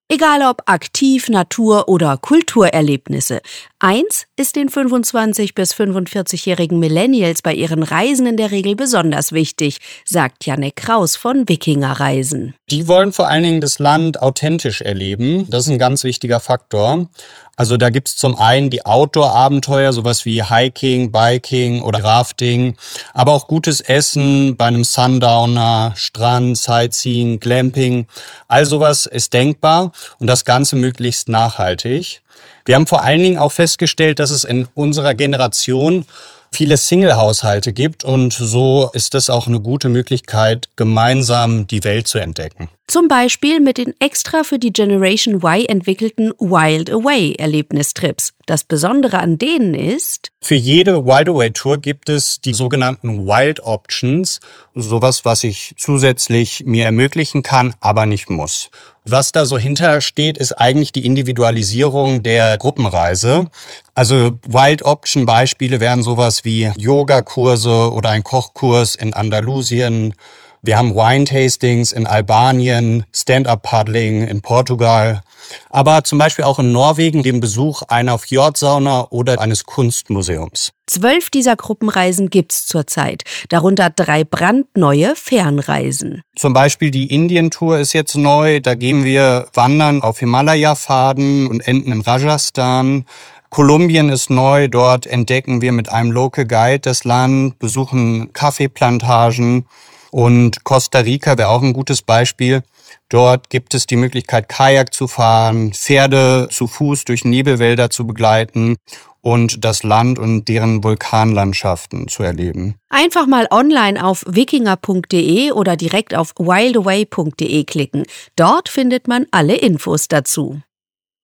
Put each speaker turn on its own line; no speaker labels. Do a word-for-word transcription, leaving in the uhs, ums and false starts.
Egal ob aktiv, Natur- oder Kulturerlebnisse. Eins ist den fünfundzwanzig- bis fünfundvierzigjährigen Millennials bei ihren Reisen in der Regel besonders wichtig, sagt Jannik Kraus von Wikinger-Reisen.
Die wollen vor allen Dingen das Land authentisch erleben. Das ist ein ganz wichtiger Faktor. Also da gibt's zum einen die Outdoor-Abenteuer, sowas wie Hiking, Biking oder Rafting, aber auch gutes Essen bei einem Sundowner, Strand, Sightseeing, Glamping. All sowas ist denkbar und das Ganze möglichst nachhaltig. Wir haben vor allen Dingen auch festgestellt, dass es in unserer Generation viele Single-Haushalte gibt und so ist das auch eine gute Möglichkeit, gemeinsam die Welt zu entdecken.
Zum Beispiel mit den extra für die Generation Y entwickelten Wild Away-Erlebnistrips. Das Besondere an denen ist:
Für jede Wild Away-Tour gibt es die sogenannten Wild Options, sowas, was ich zusätzlich mir ermöglichen kann, aber nicht muss. Was da so hintersteht, ist eigentlich die Individualisierung der Gruppenreise. Also Wild Option Beispiele wären sowas wie Yogakurse oder ein Kochkurs in Andalusien. Wir haben Wine-Tastings in Albanien, Stand-Up-Paddling in Portugal, aber zum Beispiel auch in Norwegen den Besuch einer Fjordsauna oder eines Kunstmuseums.
Zwölf dieser Gruppenreisen gibt's zurzeit, darunter drei brandneue Fernreisen.
Zum Beispiel die Indien-Tour ist jetzt neu, da gehen wir wandern auf Himalaya-Pfaden und enden in Rajasthan. Kolumbien ist neu, dort entdecken wir mit einem Local Guide das Land, besuchen Kaffeeplantagen. Und Costa Rica wäre auch ein gutes Beispiel. Dort gibt es die Möglichkeit, Kajak zu fahren, Pferde zu Fuß durch Nebelwälder zu begleiten und das Land und deren Vulkanlandschaften zu erleben.
Einfach mal online auf wikinger punkt de oder direkt auf wildaway punkt de klicken. Dort findet man alle Infos dazu.